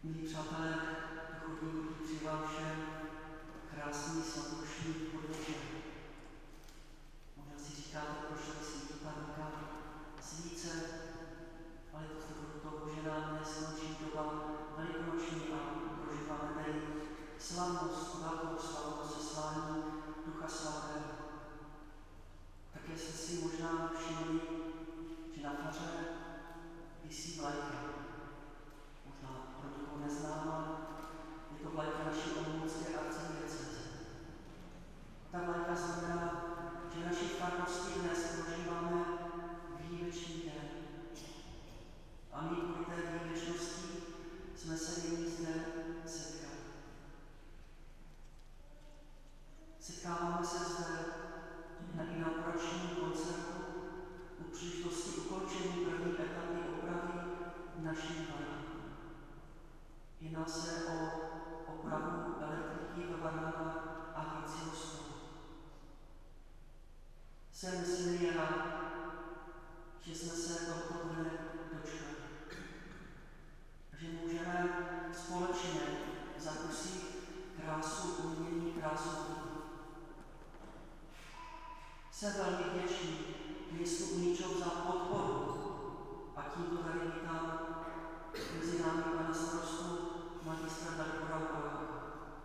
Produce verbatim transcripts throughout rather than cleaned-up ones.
Milí přátelé, duchovní, přeji vám všem krásný svatodušní podvečer. Možná si říkáte, proč tady svítí ta svíce, ale je to z důvodu toho, že nám neskončí doba velikonoční a prožíváme tady slavnost, velkou slavnost seslání Ducha Svatého. Také jste si možná všimli, že na faře visí vlajka. Možná pro někoho neznámá, je to vlajka naší olomoucké arcidiecéze. Ta vlajka znamená, že v naší farnosti dnes prožíváme výjimečný den. A my kvůli té výjimečnosti jsme se nyní zde setkali. Setkáváme se zde na inauguračním koncertu u příležitosti ukončení první etapy opravy naší farnosti. Jedná se o opravu elektriky ve Varhanách a Vícího stolu. Jsem nesmírně rád, že jsme se tohoto dne dočkali. Že můžeme společně zakusit krásu umění, krásu lidí. Jsem velmi vděčný městu Uničov za podporu a tímto tady vítám mezi námi pana starostu magistra Dalibora Horáka.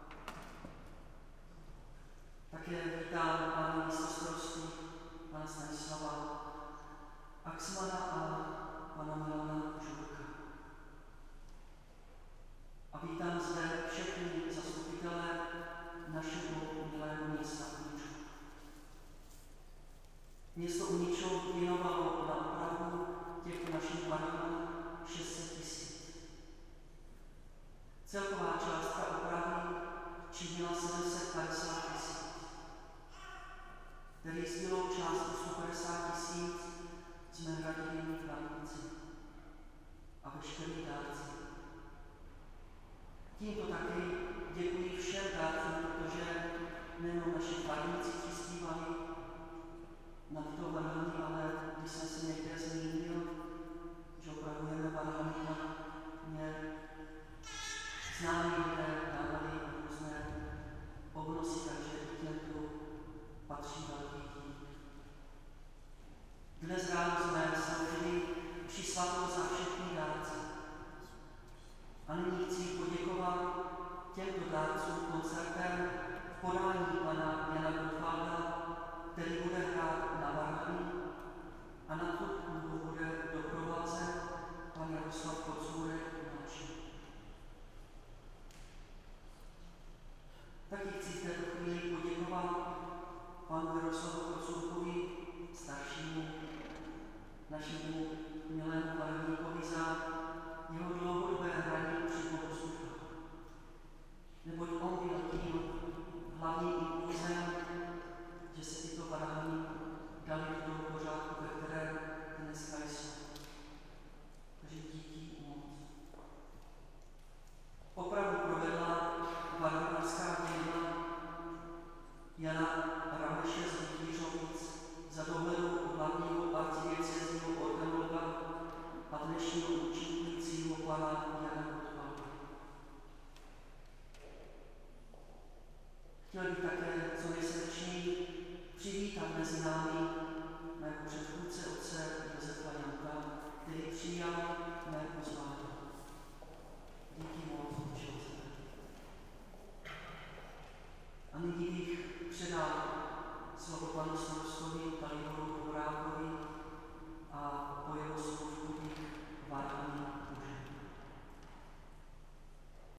Také vítám pána místostarostu, pana Stanislava Axmana a pana Milana Žurka. A vítám zde všechny zastupitele našeho milého města Uničov. Město Uničov věnovalo na opravu těchto našich varhanů šest set tisíc. Celková částka opravy činila sedm set padesát tisíc. Tedy zbylou částku sto padesát tisíc jsme hradili my právníci a veškerý dárci. Tímto taky děkuji všem dárcům, protože nejenom naši právníci přispívali na tyto varhany, ale když jsem se někde zmínil, že opravujeme varhany, tak mě známí lidé dávali různé obnosy, takže i těmto patří velký dík. Dnes ráno jsme sloužili při svatou za všechny dárce. A nyní chci poděkovat těmto dárcům koncertem v podání pana Jana Gottwalda, který bude hrát na varhany a na tu hudbu bude doprovázet pan Jaroslav Kocůrek mladší. Taky chci v této chvíli poděkovat panu Jaroslavu Kocůrkovi staršímu, našemu milému varhaníkovi za jeho dlouhodobé hraní při bohoslužbách. Neboť on byl tím hlavním impulzem, že se tyto varhany dali do toho pořádku, ve kterém dneska jsou. Takže díky moc. Opravu provedla varhanářská dílna Jana Rameše z Vytířovic za dohledu hlavního arcidiecézního organologa a dnešního účinkujícího pana Jana Gottwalda. Chtěl bych také co nejsrdečněji přivítat mezi námi mého předchůdce otce Josefa Janka, který přijal mé pozvání. Díky moc, otče. A nyní bych předal slovo panu starostovi Daliboru Horákovi a po jeho